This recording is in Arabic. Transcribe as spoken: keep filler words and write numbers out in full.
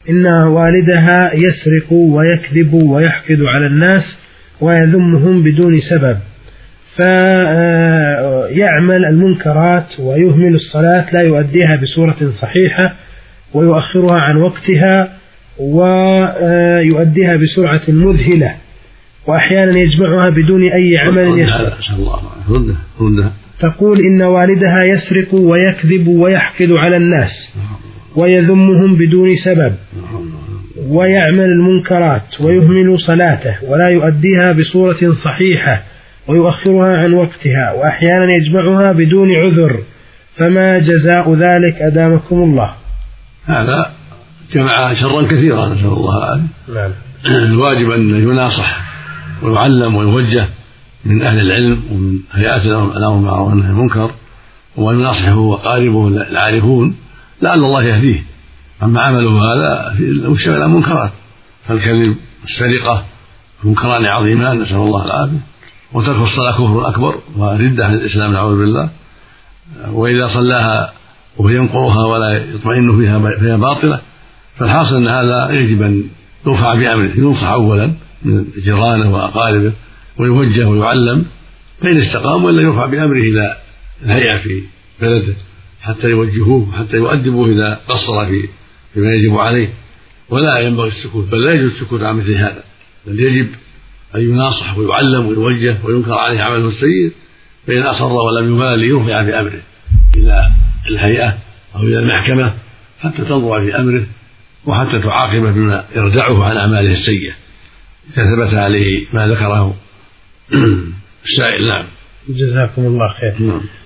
إن والدها يسرق ويكذب ويحقد على الناس ويذمهم بدون سبب، فيعمل المنكرات ويهمل الصلاة، لا يؤديها بصورة صحيحة ويؤخرها عن وقتها ويؤديها بسرعة مذهلة، وأحيانا يجمعها بدون أي عمل يشرع. تقول إن والدها يسرق ويكذب ويحقد على الناس ويذمهم بدون سبب ويعمل المنكرات ويهمل صلاته ولا يؤديها بصورة صحيحة ويؤخرها عن وقتها وأحيانا يجمعها بدون عذر، فما جزاء ذلك أدامكم الله؟ هذا جمع شرا كثيرا نسأل الله العافية. نعم. الواجب أن يناصح ويعلم ويوجه من أهل العلم ومن هيئات الأمر بالمعروف والنهي عن المنكر، ويناصحه وقاربه العارفون لعل الله يهديه. أما عمله هذا يشتغل على منكرات، فالكذب والسرقة منكران عظيمان نسأل الله العافية، وترك الصلاة كفر أكبر وردة عن الإسلام نعوذ بالله، وإذا صلاها وهو ينقرها ولا يطمئن فيها فهي باطلة. فالحاصل أن هذا يجب أن يرفع بأمره، ينصح أولا من جيرانه وأقاربه ويوجه ويعلم، فإن استقام ولا يرفع بأمره إلى الهيئة في بلده حتى يوجهوه حتى يؤدبوه إذا قصر في فيما يجب عليه. ولا ينبغي السكوت، بل لا يجوز السكوت عن مثل هذا، بل يجب أن يناصح ويعلم ويوجه وينكر عليه عمله السيء، فإن أصر ولم يبالي يرفع بأمره إلى الهيئة أو إلى المحكمة حتى تنظر في أمره وحتى تعاقبه بما يرجعه عن أعماله السيئة إذا ثبت عليه ما ذكره السائل. نعم. جزاكم الله خير. نعم.